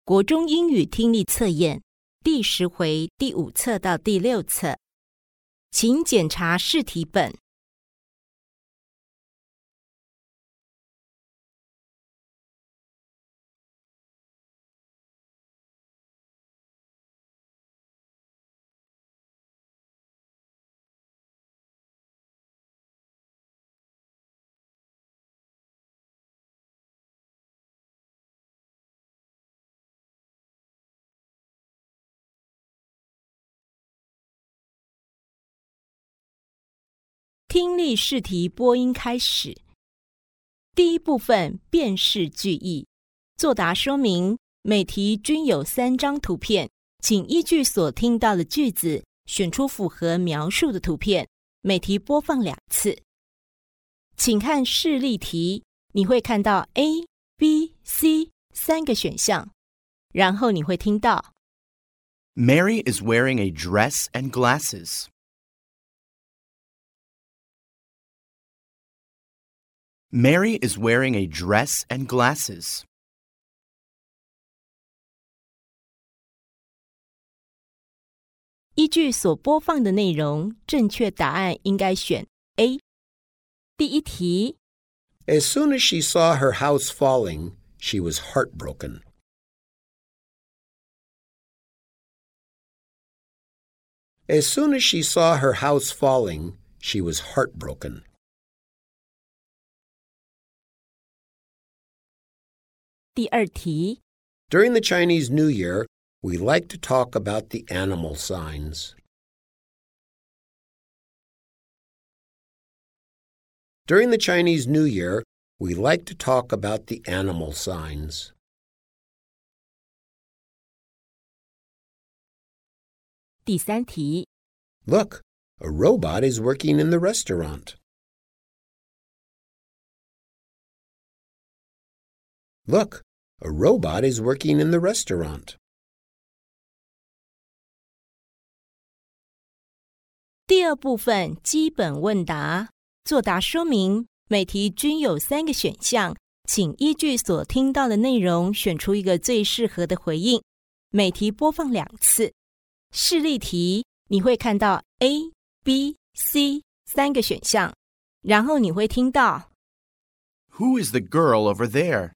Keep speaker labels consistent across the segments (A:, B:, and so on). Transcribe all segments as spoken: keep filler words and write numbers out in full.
A: 国中英语听力测验第十回第五册到第六册，请检查试题本。听力试题播音开始。第一部分辨识句意，作答说明，每题均有三张图片，请依据所听到的句子选出符合描述的图片，每题播放两次。请看示例题，你会看到 A、B、C 三个选项，然后你会听到
B: Mary is wearing a dress and glasses. Mary is wearing a dress and glasses.
A: 依据所播放的内容，正确答案应该选 A。 第一题
C: As soon as she saw her house falling, she was heartbroken. As soon as she saw her house falling, she was heartbroken.
A: 第二题
C: During the Chinese New Year, we like to talk about the animal signs. During the Chinese New Year, we like to talk about the animal signs.
A: 第三题
C: Look, a robot is working in the restaurant. Look, a robot is working in the restaurant.
A: 第二部分基本问答，作答说明，每题均有三个选项，请依据所听到的内容选出一个最适合的回应，每题播放两次。示例题，你会看到 A、B、C 三个选项，然后你会听到
B: Who is the girl over there?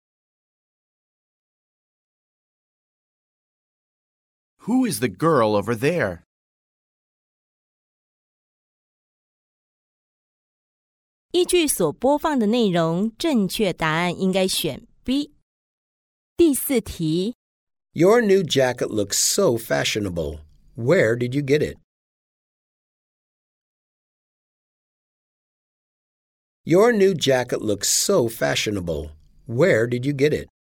B: Who is the girl over there?
A: 依据所播放的内容，正确答案应该选 B。 第四题
C: Your new jacket looks so fashionable. Where did you get it? Your new jacket looks so fashionable. Where did you get it?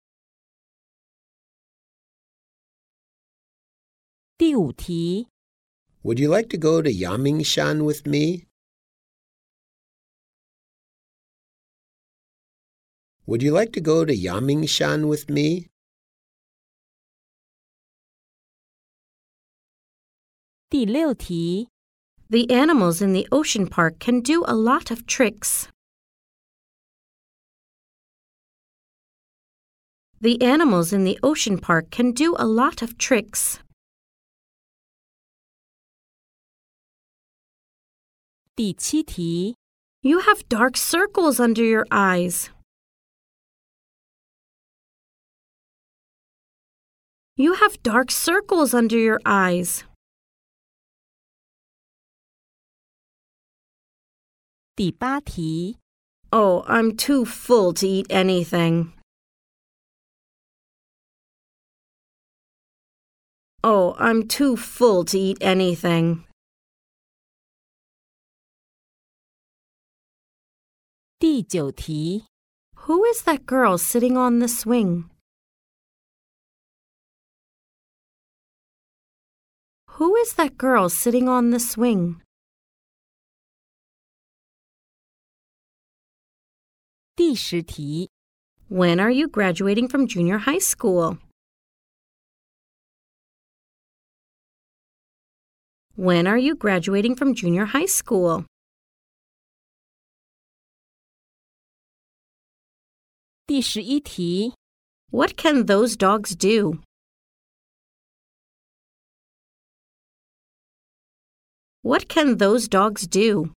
A: 第五题
C: Would you like to go to Yamingshan with me? Would you like to go to Yamingshan with me?
A: 第六题
D: The animals in the ocean park can do a lot of tricks. The animals in the ocean park can do a lot of tricks.
A: 第七题
D: You have dark circles under your eyes. You have dark circles under your eyes.
A: 第八题
D: Oh, I'm too full to eat anything. Oh, I'm too full to eat anything.
A: 第九题
D: Who is that girl sitting on the swing? Who is that girl sitting on the swing?
A: 第十题
D: When are you graduating from junior high school? When are you graduating from junior high school?
A: 第十一题
D: What can those dogs do? What can those dogs do?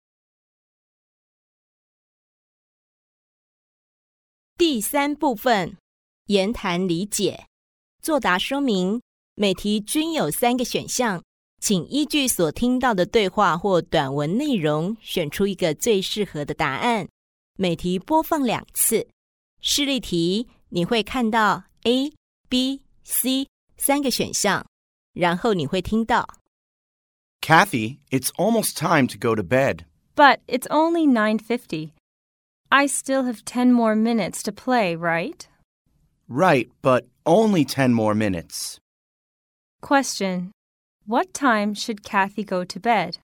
A: 第三部分，言谈理解。作答说明，每题均有三个选项，请依据所听到的对话或短文内容，选出一个最适合的答案。每题播放两次。示例题，你会看到 A、B、C 三个选项，然后你会听到
B: Kathy, it's almost time to go to bed.
E: But it's only nine fifty. I still have ten more minutes to play, right?
B: Right, but only ten more minutes.
E: Question. What time should Kathy go to bed?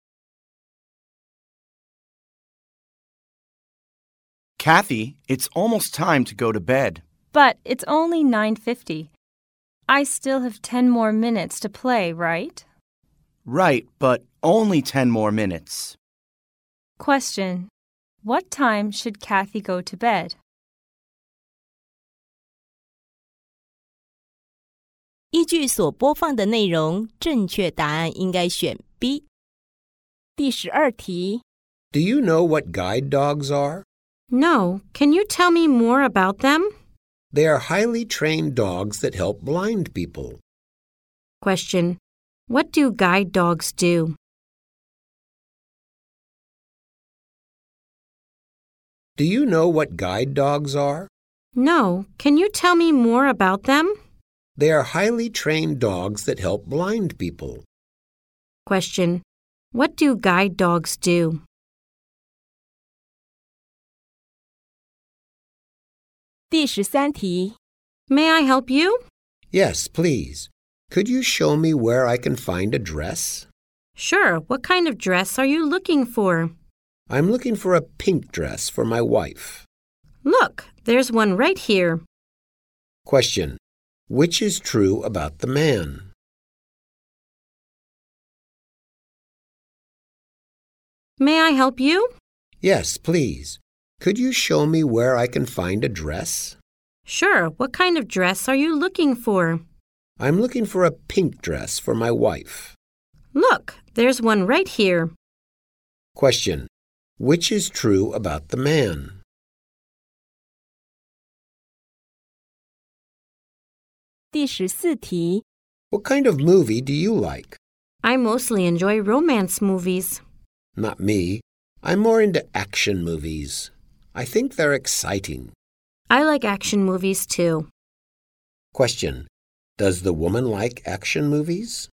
B: Kathy, it's almost time to go to bed.
E: But it's only nine fifty. I still have ten more minutes to play, right?
B: Right, but only ten more minutes.
E: Question. What time should Kathy go to bed?
A: 依据所播放的内容，正确答案应该选 B。第十二题。
C: Do you know what guide dogs are?
D: No. Can you tell me more about them?
C: They are highly trained dogs that help blind people.
D: Question. What do guide dogs do?
C: Do you know what guide dogs are?
D: No. Can you tell me more about them?
C: They are highly trained dogs that help blind people.
D: Question. What do guide dogs do?
A: 第十三题。
D: May I help you?
C: Yes, please. Could you show me where I can find a dress?
D: Sure. What kind of dress are you looking for?
C: I'm looking for a pink dress for my wife.
D: Look, there's one right here.
C: Question. Which is true about the man?
D: May I help you?
C: Yes, please. Could you show me where I can find a dress?
D: Sure. What kind of dress are you looking for?
C: I'm looking for a pink dress for my wife.
D: Look, there's one right here.
C: Question. Which is true about the man?
A: 第十四题。
C: What kind of movie do you like?
D: I mostly enjoy romance movies.
C: Not me. I'm more into action movies. I think they're exciting.
D: I like action movies too.
C: Question. Does the woman like action movies?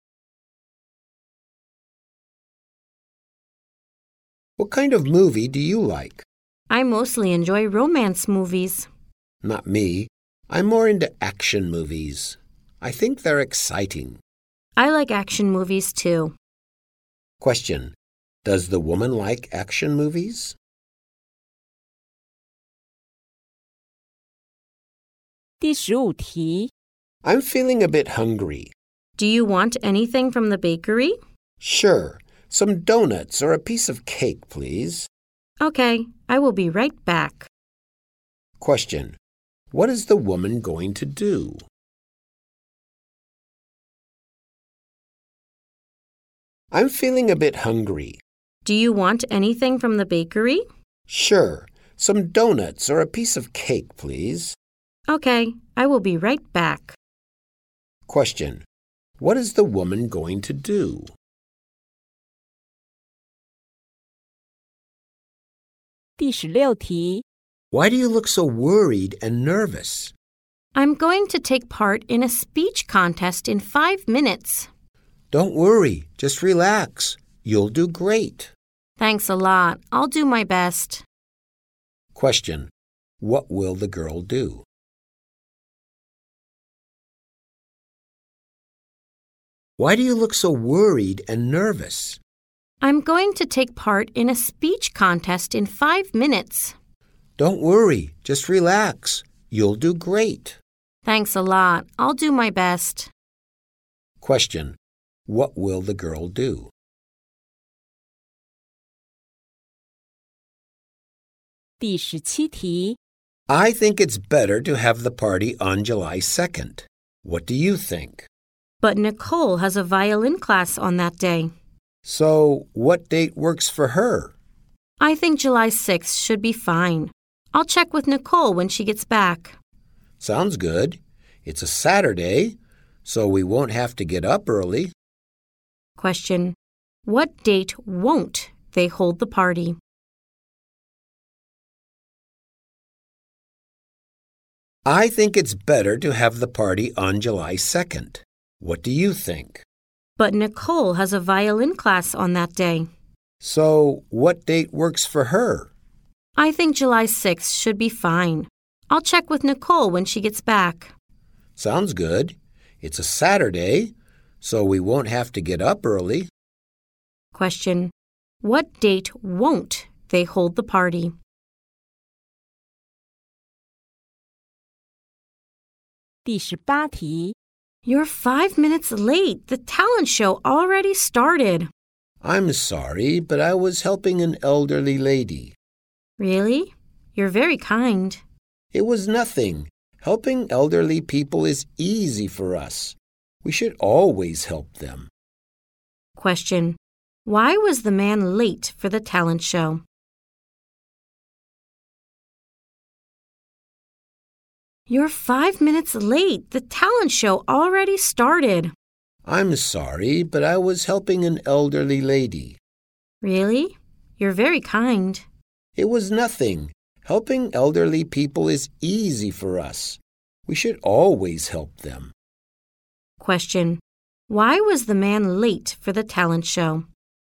C: What kind of movie do you like?
D: I mostly enjoy romance movies.
C: Not me. I'm more into action movies. I think they're exciting.
D: I like action movies too.
C: Question. Does the woman like action movies?
A: 第十五题。
C: I'm feeling a bit hungry.
D: Do you want anything from the bakery?
C: Sure. Some donuts or a piece of cake, please.
D: Okay, I will be right back.
C: Question. What is the woman going to do? I'm feeling a bit hungry.
D: Do you want anything from the bakery?
C: Sure. Some donuts or a piece of cake, please.
D: Okay, I will be right back.
C: Question. What is the woman going to do?
A: 第十六题。
C: Why do you look so worried and nervous?
D: I'm going to take part in a speech contest in five minutes.
C: Don't worry. Just relax. You'll do great.
D: Thanks a lot. I'll do my best.
C: Question. What will the girl do? Why do you look so worried and nervous?
D: I'm going to take part in a speech contest in five minutes.
C: Don't worry. Just relax. You'll do great.
D: Thanks a lot. I'll do my best.
C: Question. What will the girl do?
A: 第十七题。
C: I think it's better to have the party on July second. What do you think?
D: But Nicole has a violin class on that day.
C: So, what date works for her?
D: I think July sixth should be fine. I'll check with Nicole when she gets back.
C: Sounds good. It's a Saturday, so we won't have to get up early.
D: Question: what date won't they hold the party?
C: I think it's better to have the party on July second. What do you think?
D: But Nicole has a violin class on that day.
C: So, what date works for her?
D: I think July sixth should be fine. I'll check with Nicole when she gets back.
C: Sounds good. It's a Saturday, so we won't have to get up early.
D: Question: what date won't they hold the party?
A: 第十八题
D: You're five minutes late. The talent show already started.
C: I'm sorry, but I was helping an elderly lady.
D: Really? You're very kind.
C: It was nothing. Helping elderly people is easy for us. We should always help them.
D: Question: why was the man late for the talent show? You're five minutes late. The talent show already started.
C: I'm sorry, but I was helping an elderly lady.
D: Really? You're very kind.
C: It was nothing. Helping elderly people is easy for us. We should always help them.
D: Question: why was the man late for the talent show?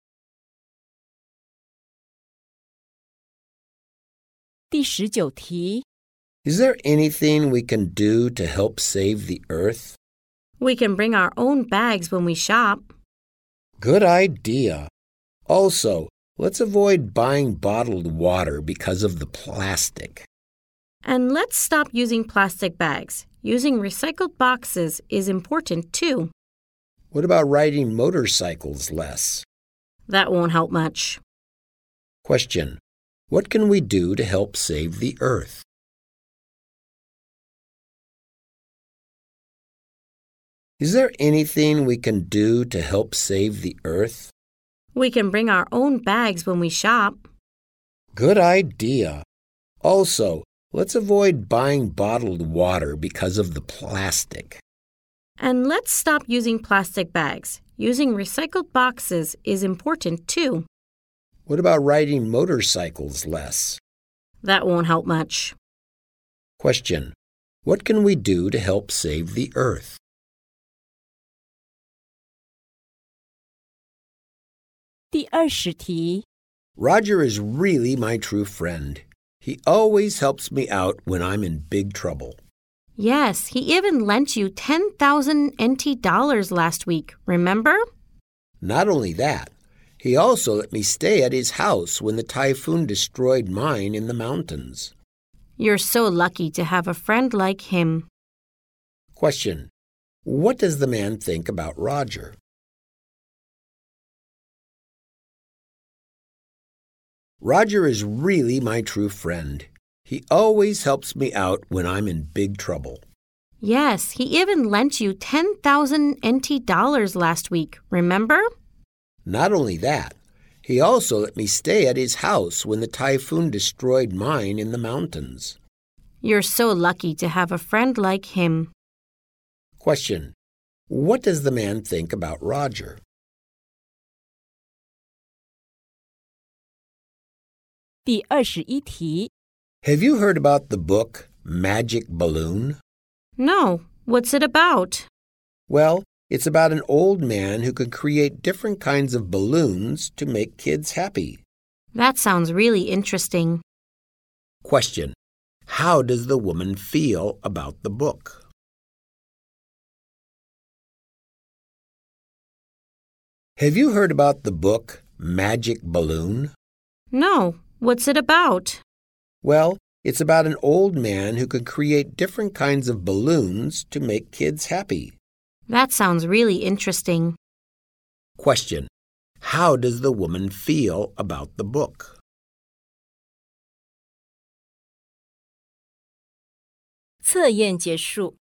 A: 第十九题
C: Is there anything we can do to help save the earth?
D: We can bring our own bags when we shop.
C: Good idea. Also, let's avoid buying bottled water because of the plastic.
D: And let's stop using plastic bags. Using recycled boxes is important too.
C: What about riding motorcycles less?
D: That won't help much.
C: Question: what can we do to help save the earth? Is there anything we can do to help save the earth?
D: We can bring our own bags when we shop.
C: Good idea. Also, let's avoid buying bottled water because of the plastic.
D: And let's stop using plastic bags. Using recycled boxes is important too.
C: What about riding motorcycles less?
D: That won't help much.
C: Question: what can we do to help save the earth?
A: 第二十题
C: Roger is really my true friend. He always helps me out when I'm in big trouble.
D: Yes, he even lent you ten thousand N T dollars last week, remember?
C: Not only that, he also let me stay at his house when the typhoon destroyed mine in the mountains.
D: You're so lucky to have a friend like him.
C: Question: what does the man think about Roger? Roger is really my true friend. He always helps me out when I'm in big trouble.
D: Yes, he even lent you ten thousand N T dollars last week, remember?
C: Not only that, he also let me stay at his house when the typhoon destroyed mine in the mountains.
D: You're so lucky to have a friend like him.
C: Question: what does the man think about Roger?
A: 第二十一题
C: Have you heard about the book Magic Balloon?
D: No, what's it about?
C: Well, it's about an old man who can create different kinds of balloons to make kids happy.
D: That sounds really interesting.
C: Question: how does the woman feel about the book? Have you heard about the book Magic Balloon?
D: No, what's it about?
C: Well, it's about an old man who can create different kinds of balloons to make kids happy.
D: That sounds really interesting.
C: Question: how does the woman feel about the book?
A: 测验结束。